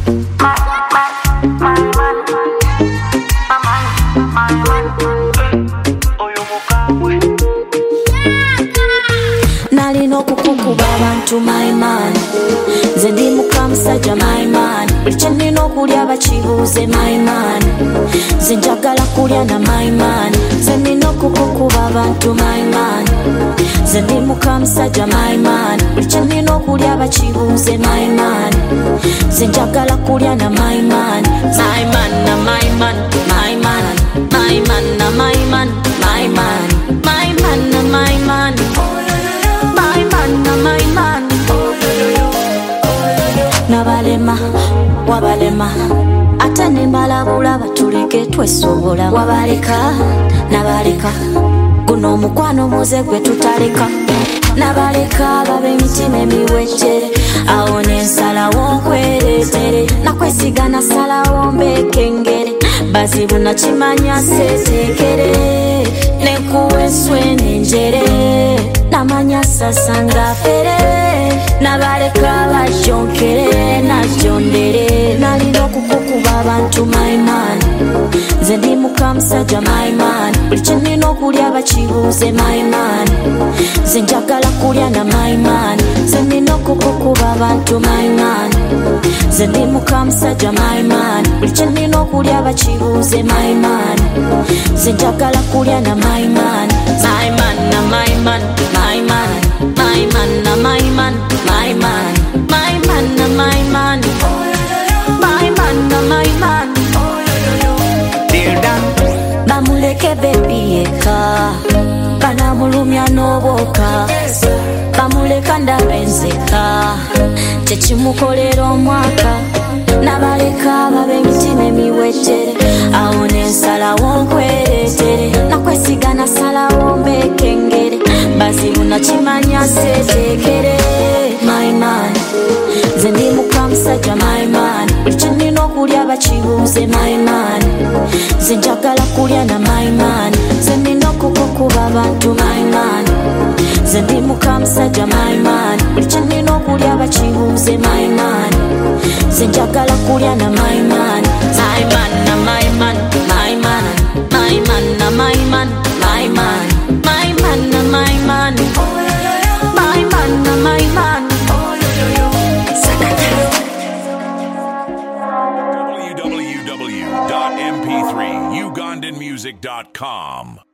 Nalina okukukuba abantu my man, nze ndi mukamusajja my man, buli kye nnina okulya bakibuuze my man, nze njagala kulya na my man, nze nnina okukukuba abantu my man, nze ndi mukamusajja my man, buli kye nnina okulya bakibuuze my man, nze njagala kulya na my man, my man na my man, my man, my man na my man, my man, my man na my man, my man na my man. Nabalema wabalema ate nembalabula batuleke twesobola wabaleka nabaleka guno omukwano muze gwe tutaleka nabaleka babe emitima emiwejjere awo nensalawo nkwereetere nakwesiga nasalawo mbekengere bazibu nakimanya seeteekere nekuwa enswene enjere namanya sasanga fere nabaleka bajonkere najondere nalina okukukuba abantu my man, nze ndi mukamusajja my man, buli kye nnina okulya bakibuuze my man, nze njagala kulya na my man, nze nnina okukukuba abantu my man, nze ndi mukamusajja my man, buli kye nnina okulya bakibuuze my man, nze njagala kulya na my man, my man na my man, my man, my man na my man, my man, my man na my man, my man na my man. Bamuleke baby yeka banamulumya n'obwoka bamuleka ndabenzeka kyekimukolera omwaka nabaleka babe emitima emiwejjere awo nensalawo nkwereetere nakwesiga nasalawo mbekengere bazibu nakimanya seeteekere my man, nze ndi mukamusajja my man, buli kye nnina okulya bakibuuze my man, nze njagala kulya na my man, nze nnina okukukuba abantu my man, nze ndi mukamusajja my man, buli kye nnina okulya bakibuuze my man, nze njagala kulya na my man, my man na my man, my man, my man na my man, my man, my man na my man, my man na my man. www.mp3ugandanmusic.com